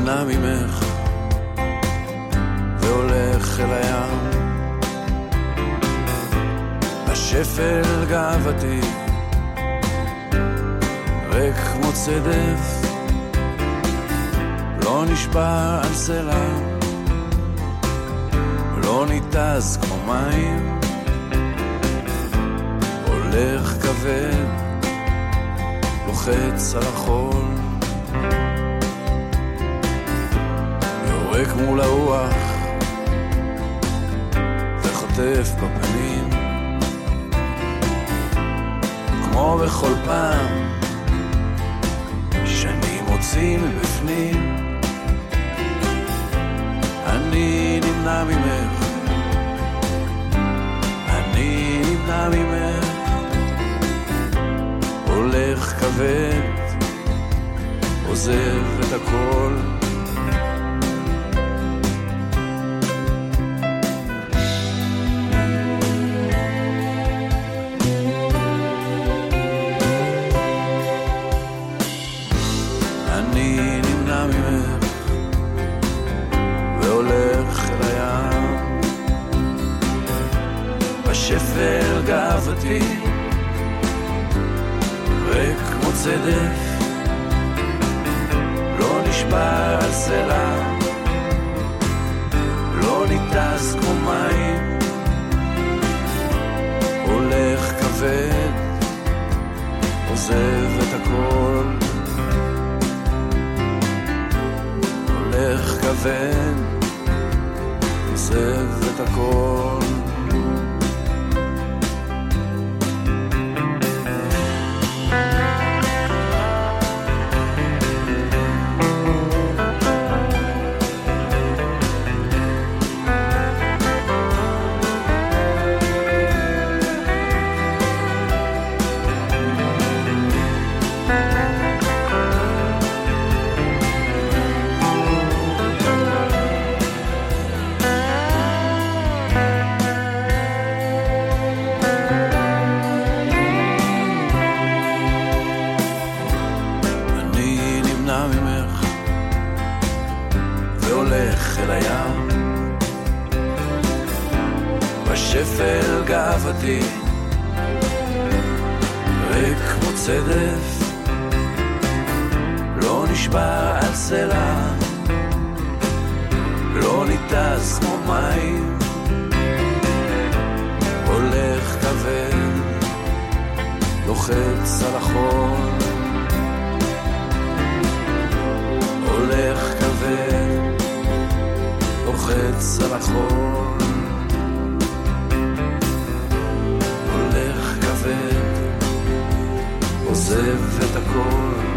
נמנע ממך והולך אל הים, בשפל גאוותי ריק כמו צדף, לא נשבע על סלע, לא ניתז כמו מים, הולך כבד, לוחץ על החול, יורק מול הרוח וחוטף בפנים, כמו בכל פעם שאני מוציא מבפנים. אני נמנע ממך, אני נמנע ממך, הולך כבד, עוזב את הכל, אני נמנע ממך והולך אל הים, בשפל גאוותי ריק כמו צדף, לא נשבע על סלע, לא ניתז כמו מים, הולך כבד, עוזב את הכל, הולך כבד, עוזב את הכל. אל הים, בשפל גאוותי ריק כמו צדף, לא נשבע על סלע, לא ניתז כמו מים, הולך כבד, לוחץ על החול, הולך כבד, לוחץ על החול, הולך כבד, עוזב את הכל.